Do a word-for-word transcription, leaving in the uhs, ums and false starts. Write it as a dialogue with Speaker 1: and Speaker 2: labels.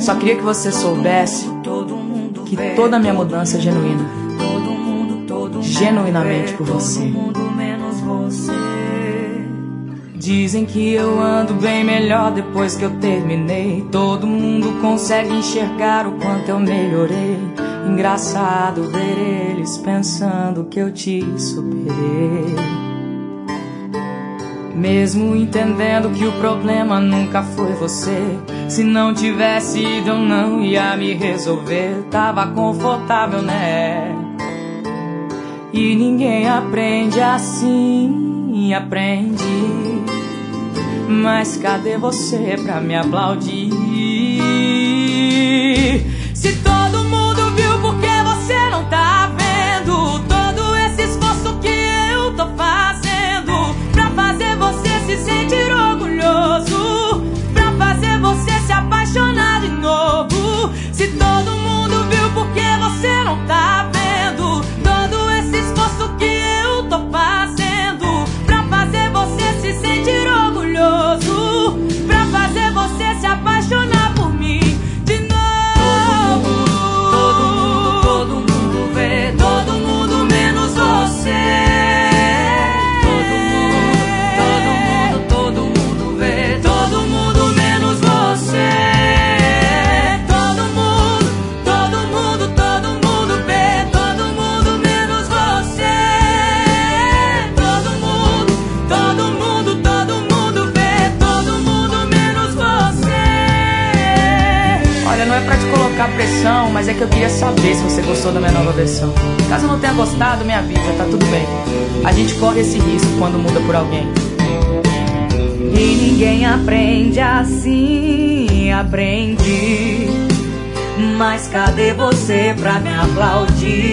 Speaker 1: Só queria que você soubesse que toda a minha mudança é genuína, genuinamente por você. Dizem que eu ando bem melhor depois que eu terminei. Todo mundo consegue enxergar o quanto eu melhorei. Engraçado ver eles pensando que eu te superei. Mesmo entendendo que o problema nunca foi você. Se não tivesse ido eu não ia me resolver. Tava confortável, né? E ninguém aprende assim, aprende. Mas cadê você pra me aplaudir? Se todo mundo viu, por que você não tá vendo todo esse esforço que eu tô fazendo pra fazer você se sentir orgulhoso, pra fazer você se apaixonar de novo? Se todo mundo viu, por que você não tá vendo todo esse esforço que eu tô fazendo pra fazer você se sentir orgulhoso, pra fazer você se apaixonar por mim de novo? Todo mundo, todo mundo, todo mundo vê, todo mundo menos você. Todo mundo, todo mundo, todo mundo vê, todo mundo menos você. Todo mundo, todo mundo, todo mundo vê, todo mundo menos você. Todo mundo, todo mundo, todo mundo vê, todo mundo menos você. Olha, não é pra te colocar pressão, mas é que eu queria saber se você gostou da minha nova versão. Caso não tenha gostado, me avisa, tá tudo bem. A gente corre esse risco quando muda por alguém. E ninguém aprende assim, aprende. Mas cadê você pra me aplaudir?